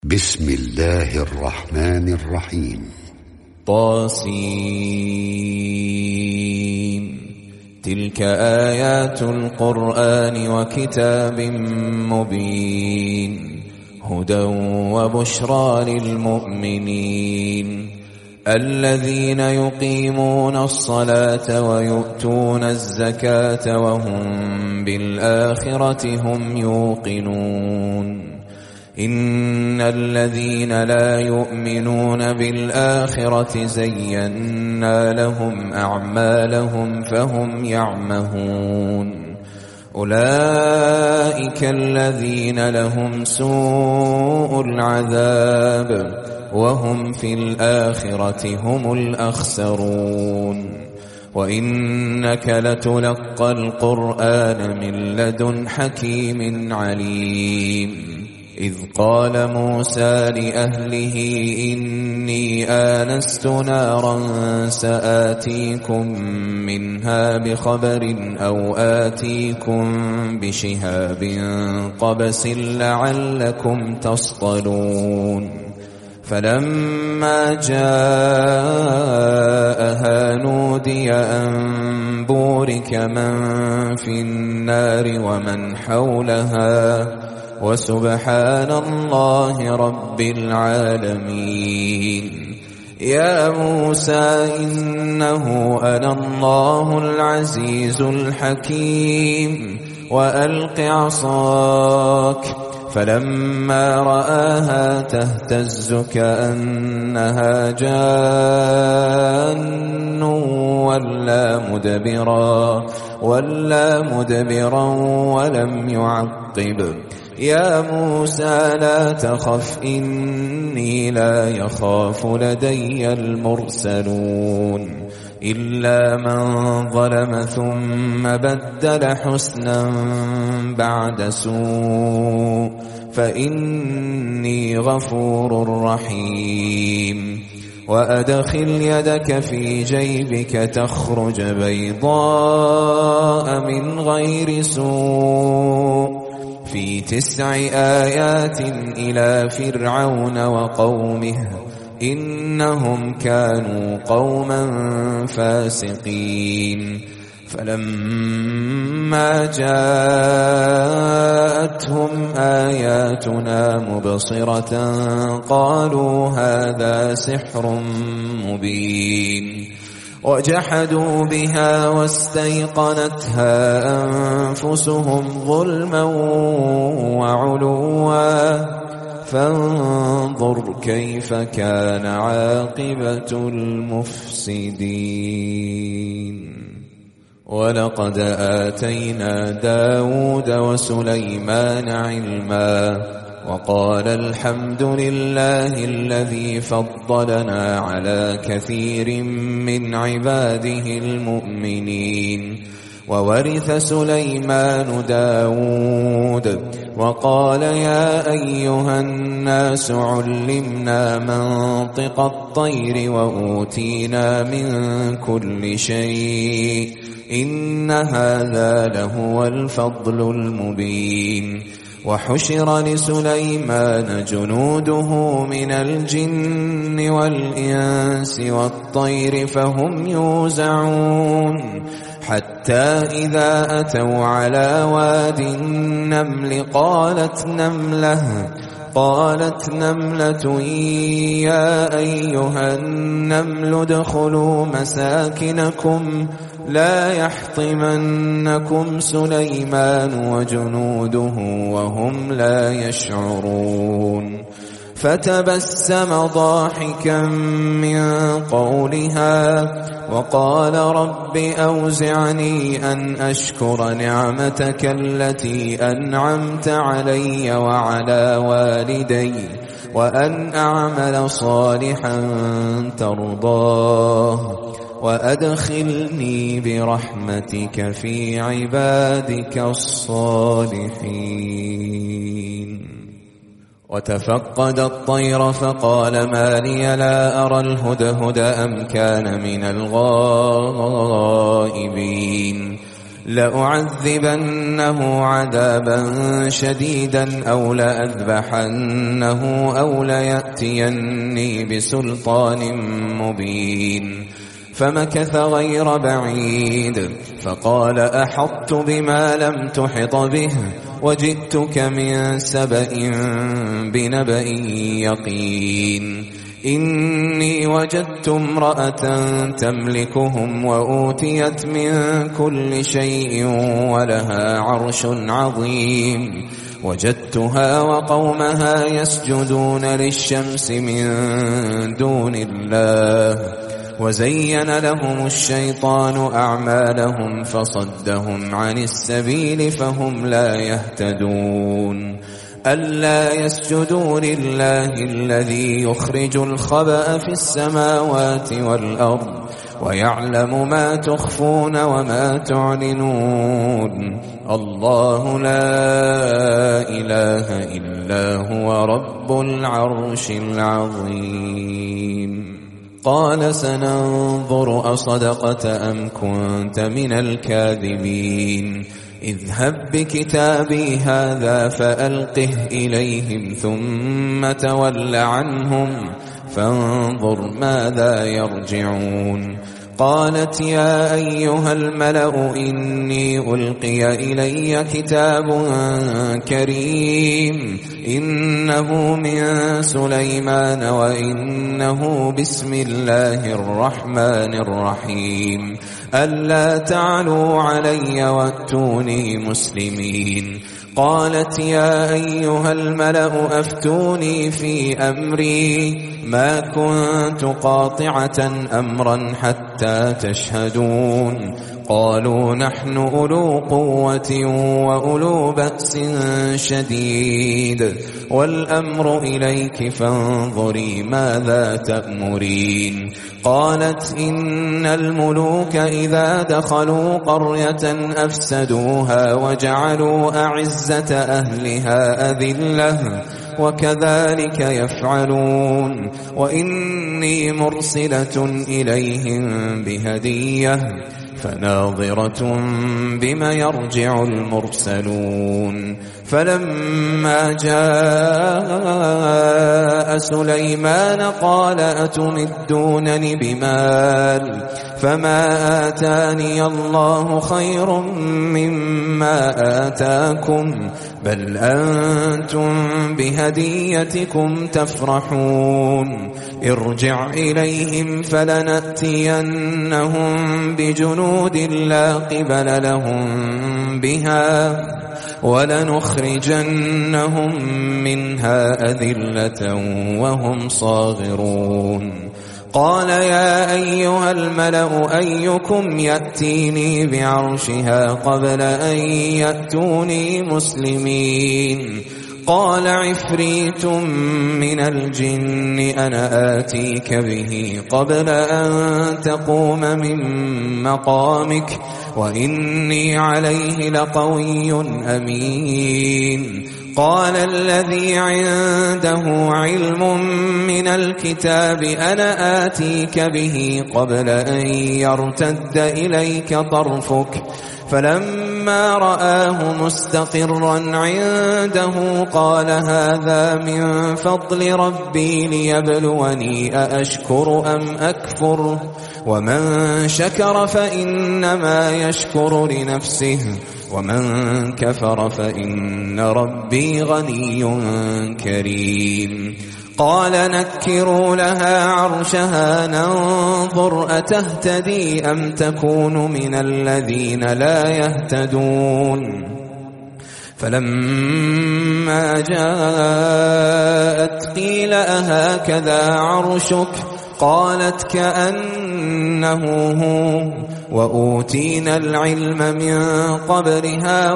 بسم الله الرحمن الرحيم. طاسين. تلك آيات القرآن وكتاب مبين هدى وبشرى للمؤمنين الذين يقيمون الصلاة ويؤتون الزكاة وهم بالآخرة هم يوقنون. إن الذين لا يؤمنون بالآخرة زينا لهم أعمالهم فهم يعمهون. أولئك الذين لهم سوء العذاب وهم في الآخرة هم الأخسرون. وإنك لتلقى القرآن من لدن حكيم عليم. إذ قال موسى لأهله إني آنست نارا سآتيكم منها بخبر أو آتيكم بشهاب قبس لعلكم تصطلون. فلما جاءها نودي أن بورك من في النار ومن حولها وسبحان الله رب العالمين. يا موسى إنه أنا الله العزيز الحكيم وألق عصاك. فلما رآها تهتز كأنها جان ولا مدبرا ولم يعقب. يا موسى لا تخف إني لا يخاف لدي المرسلون. إلا من ظلم ثم بدل حسنا بعد سوء فإني غفور رحيم. وأدخل يدك في جيبك تخرج بيضاء من غير سوء في 9 آيات إلى فرعون وقومه إنهم كانوا قوما فاسقين. فلما جاءتهم آياتنا مبصرة قالوا هذا سحر مبين. وجحدوا بها واستيقنتها أنفسهم ظلما وعلوا فانظر كيف كان عاقبة المفسدين. ولقد آتينا داود وسليمان علما وقال الحمد لله الذي فضلنا على كثير من عباده المؤمنين. وورث سليمان داود وقال يا أيها الناس علمنا منطق الطير وأوتينا من كل شيء إن هذا لهو الفضل المبين. وحشر لسليمان جنوده من الجن والإنس والطير فهم يوزعون حتى إذا أتوا على واد النمل قالت نملة يا أيها النمل ادخلوا مساكنكم لا يحطمنكم سليمان وجنوده وهم لا يشعرون. فتبسم ضاحكا من قولها وقال رب أوزعني أن أشكر نعمتك التي أنعمت علي وعلى والدي وأن أعمل صالحا ترضاه وأدخلني برحمتك في عبادك الصالحين. وتفقد الطير فقال ما لي لا أرى الهدهد أم كان من الغائبين. لأعذبنه عذابا شديدا أو لأذبحنه أو ليأتيني بسلطان مبين. فمكث غير بعيد فقال أحطت بما لم تحط به وجئتك من سبأ بنبأ يقين. إني وجدت امرأة تملكهم وأوتيت من كل شيء ولها عرش عظيم. وجدتها وقومها يسجدون للشمس من دون الله وزين لهم الشيطان أعمالهم فصدهم عن السبيل فهم لا يهتدون. ألا يسجدوا لله الذي يخرج الخبأ في السماوات والأرض ويعلم ما تخفون وما تعلنون. الله لا إله إلا هو رب العرش العظيم. قال سننظر أصدقت أم كنت من الكاذبين. اذهب بكتابي هذا فألقه إليهم ثم تول عنهم فانظر ماذا يرجعون. قالت يا أيها الملأ إني ألقي إلي كتاب كريم إنه من سليمان وإنه بسم الله الرحمن الرحيم. ألا تعلوا علي وأتوني مسلمين. قالت يا أيها الملأ أفتوني في أمري ما كنت قاطعة أمرا حتى تشهدون. قالوا نحن أولو قوة وأولو بأس شديد والأمر إليك فانظري ماذا تأمرين. قالت إن الملوك إذا دخلوا قرية أفسدوها وجعلوا أعزة أهلها أذلة وكذلك يفعلون. وإني مرسلة إليهم بهدية فناظرة بما يرجع المرسلون. فلما جاء سليمان قال أتمدونني بمال فما آتاني الله خير مما آتاكم بل أنتم بهديتكم تفرحون. ارجع إليهم فلنأتينهم بجنود لا قبل لهم بها ولنخرجنهم منها أذلة وهم صاغرون. قال يا أيها الملأ أيكم يأتيني بعرشها قبل أن يأتوني مسلمين. قال عفريت من الجن أنا آتيك به قبل أن تقوم من مقامك وإني عليه لقوي أمين. قال الذي عنده علم من الكتاب أنا آتيك به قبل أن يرتد إليك طرفك فلما رآه مستقرا عنده قال هذا من فضل ربي ليبلوني أأشكر أم أكفر ومن شكر فإنما يشكر لنفسه ومن كفر فإن ربي غني كريم. قال نكروا لها عرشها ننظر أتهتدي أم تكون من الذين لا يهتدون. فلما جاءت قيل أهكذا عرشك قالت كأنه هو وأوتينا العلم من قبلها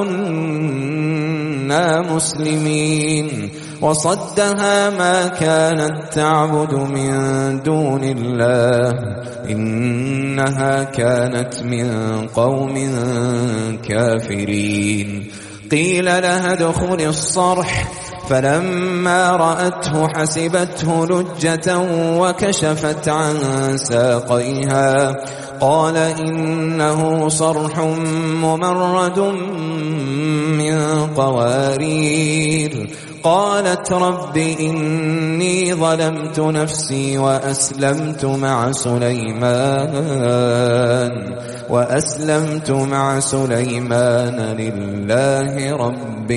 وكنا مسلمين. وصدها ما كانت تعبد من دون الله إنها كانت من قوم كافرين. قيل لها ادخل الصرح فلما رأته حسبته لجة وكشفت عن ساقيها قال إنه صرح ممرد من قوارير. قالت رب إني ظلمت نفسي وأسلمت مع سليمان لله رب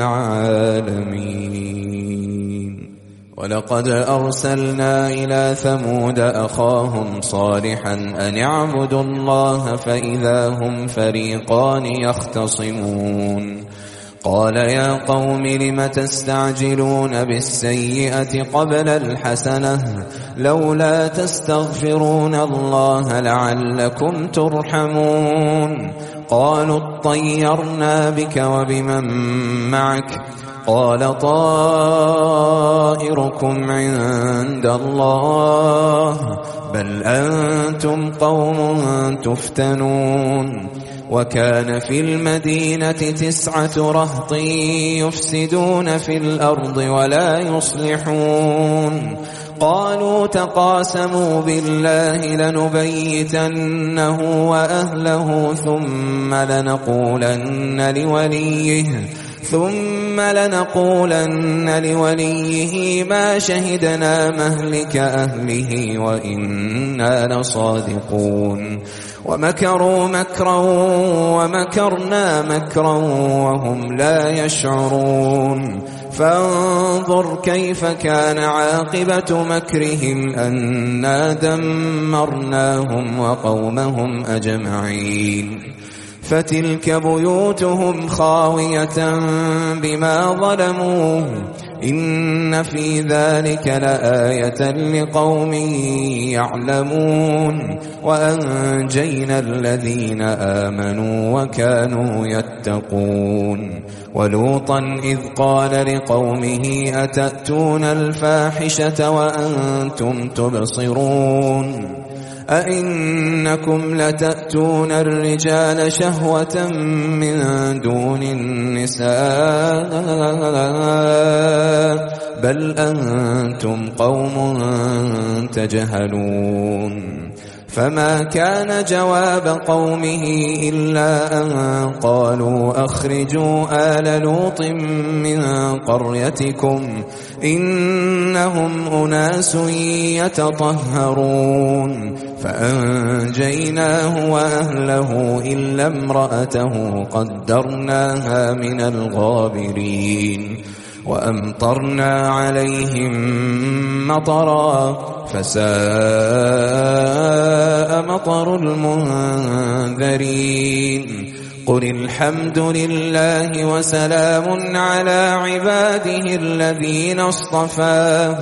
العالمين. ولقد أرسلنا إلى ثمود أخاهم صالحا أن اعبدوا الله فإذا هم فريقان يختصمون. قال يا قوم لم تستعجلون بالسيئة قبل الحسنة لولا تستغفرون الله لعلكم ترحمون. قالوا اطيرنا بك وبمن معك قال طائركم عند الله بل أنتم قوم تفتنون. وكان في المدينة 9 رهط يفسدون في الأرض ولا يصلحون. قالوا تقاسموا بالله لنبيتنه وأهله ثم لنقولن لوليه ما شهدنا مهلك أهله وإنا لصادقون. ومكروا مكرا ومكرنا مكرا وهم لا يشعرون. فانظر كيف كان عاقبة مكرهم أنا دمرناهم وقومهم أجمعين. فتلك بيوتهم خاوية بما ظلموا إن في ذلك لآية لقوم يعلمون. وأنجينا الذين آمنوا وكانوا يتقون. ولوطا إذ قال لقومه أتأتون الفاحشة وأنتم تبصرون أئنكم لتأتون الرجال شهوة من دون النساء بل أنتم قوم تجهلون. فما كان جواب قومه إلا أن قالوا أخرجوا آل لوط من قريتكم إنهم أناس يتطهرون. فأنجيناه وأهله إلا امرأته قدرناها من الغابرين. وأمطرنا عليهم مطرا فساء مطر المنذرين. قل الحمد لله وسلام على عباده الذين اصطفى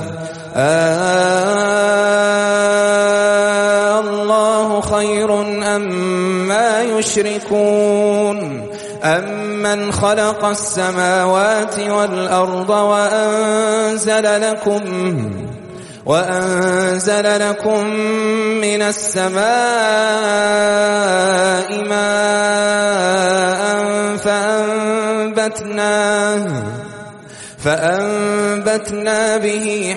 الله خير أما يشركون. أمن خلق السماوات والأرض وأنزل لكم من السماء ماء فأنبتنا به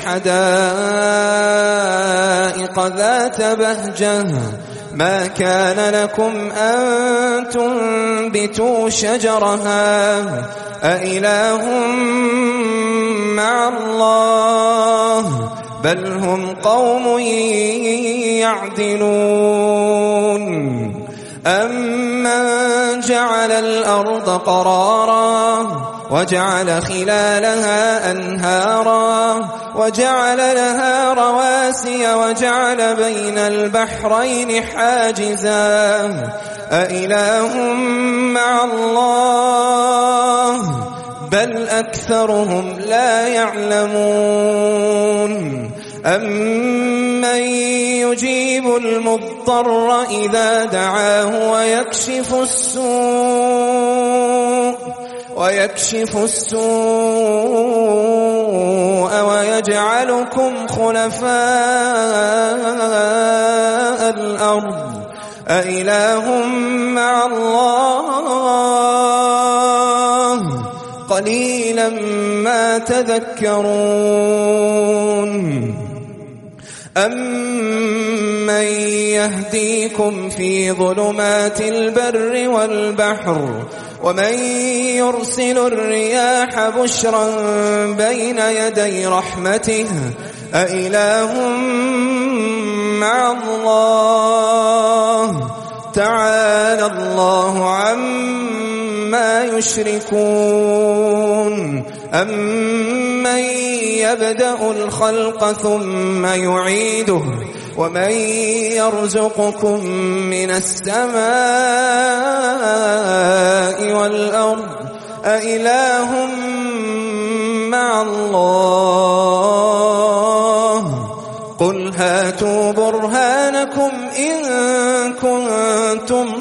حدائق ذات بهجة ما كان لكم أن تنبتوا شجرها أإله مع الله بل هم قوم يعدلون. أمن جعل الأرض قرارا وجعل خلالها أنهارا وجعل لها رواسي وجعل بين البحرين حاجزا أإله مع الله بل أكثرهم لا يعلمون. أمن يجيب المضطر إذا دعاه ويكشف السوء ويجعلكم خلفاء الأرض أإله مع الله قليلا ما تذكرون أمن يهديكم في ظلمات البر والبحر ومن يرسل الرياح بشرا بين يدي رحمته أإله مع الله تعالى الله عما يشركون أمن يبدأ الخلق ثم يعيده ومن يرزقكم من السماء والأرض أإله مع الله قل هاتوا برهانكم إن كنتم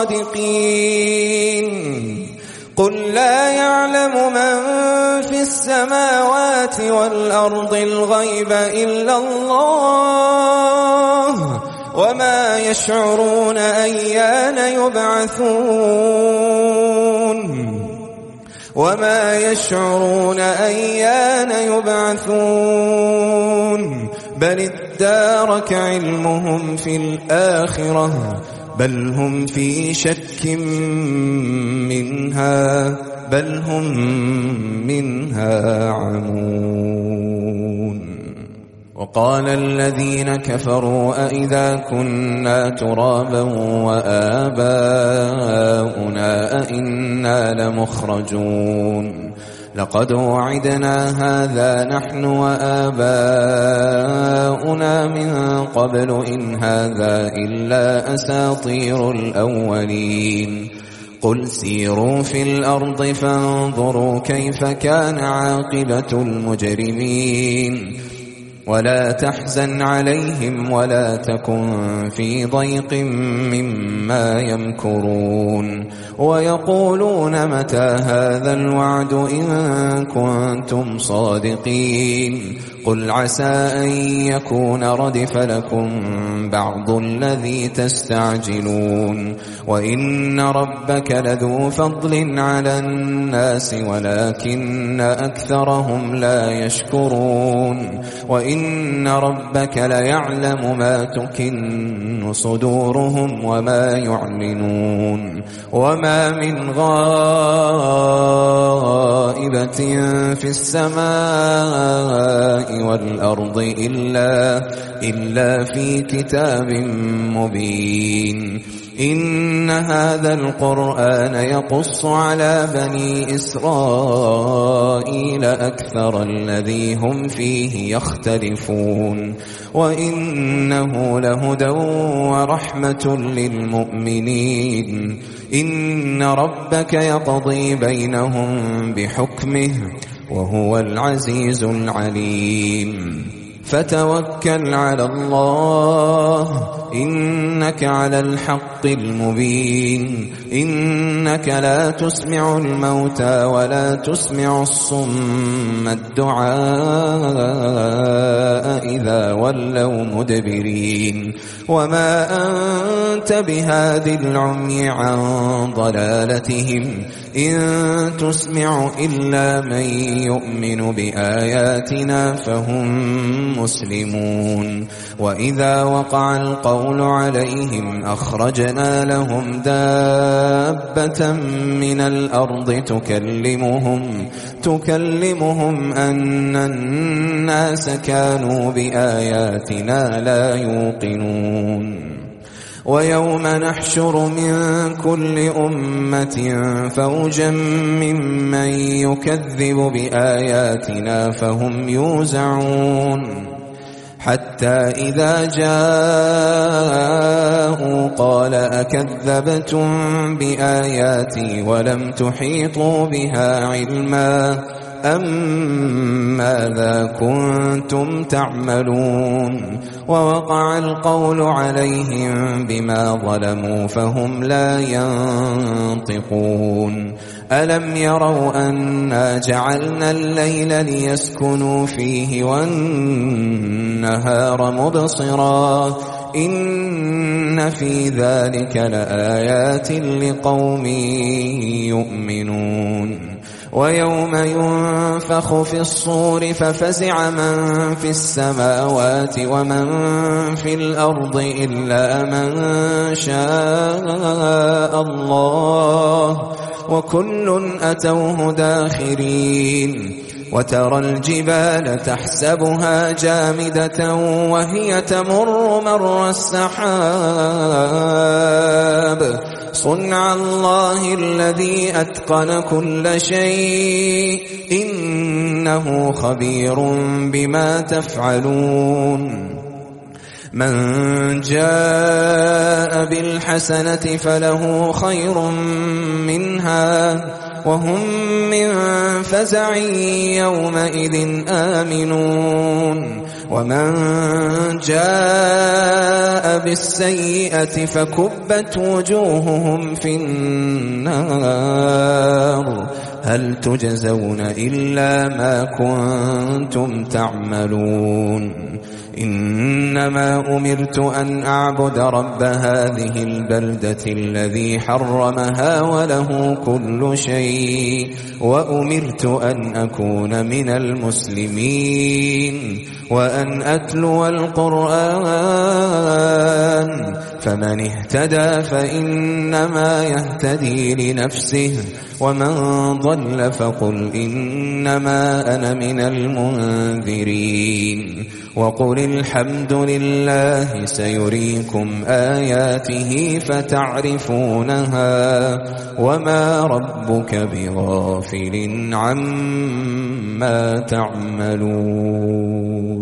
صادقين قل لا يعلم من في السماوات والأرض الغيب إلا الله وما يشعرون أيان يبعثون بل ادارك علمهم في الآخرة بل هم في شك منها بل هم منها عمون وقال الذين كفروا أئذا كنا ترابا وآباؤنا أئنا لمخرجون لقد وعدنا هذا نحن وآباؤنا من قبل إن هذا إلا أساطير الأولين قل سيروا في الأرض فانظروا كيف كان عاقبة المجرمين ولا تحزن عليهم ولا تكن في ضيق مما يمكرون ويقولون متى هذا الوعد إن كنتم صادقين قل عسى أن يكون ردف لكم بعض الذي تستعجلون وإن ربك لذو فضل على الناس ولكن أكثرهم لا يشكرون وإن ربك ليعلم ما تكن صدورهم وما يعلنون وما من غائبة في السماء والأرض إلا في كتاب مبين إن هذا القرآن يقص على بني إسرائيل أكثر الذي هم فيه يختلفون وإنه لهدى ورحمة للمؤمنين إن ربك يقضي بينهم بحكمه وهو العزيز العليم فتوكل على الله إنك على الحق المبين إنك لا تسمع الموتى ولا تسمع الصم الدعاء إذا ولوا مدبرين وما أنت بهاد العمي عن ضلالتهم إن تسمع إلا من يؤمن بآياتنا فهم مسلمون وإذا وقع القول عليهم أخرجنا لهم دابة من الأرض تكلمهم أن الناس كانوا بآياتنا لا يوقنون ويوم نحشر من كل أمة فوجا ممن يكذب بآياتنا فهم يوزعون حتى إذا جاءوا قال أكذبتم بآياتي ولم تحيطوا بها علما أم ماذا كنتم تعملون ووقع القول عليهم بما ظلموا فهم لا ينطقون ألم يروا أنا جعلنا الليل ليسكنوا فيه والنهار مبصرا إن في ذلك لآيات لقوم يؤمنون ويوم ينفخ في الصور ففزع من في السماوات ومن في الأرض إلا من شاء الله وكل أتوه داخرين وترى الجبال تحسبها جامدة وهي تمر مر السحاب صنع الله الذي أتقن كل شيء إنه خبير بما تفعلون من جاء بالحسنة فله خير منها وهم من فزع يومئذ آمنون ومن جاء بالسيئة فكبت وجوههم في النار هل تجزون إلا ما كنتم تعملون إنما أمرت أن أعبد رب هذه البلدة الذي حرمها وله كل شيء وأمرت أن أكون من المسلمين وأن أتلو القرآن فمن اهتدى فإنما يهتدي لنفسه ومن ضل فقل إنما أنا من المنذرين وقل الحمد لله سيريكم آياته فتعرفونها وما ربك بغافل عما تعملون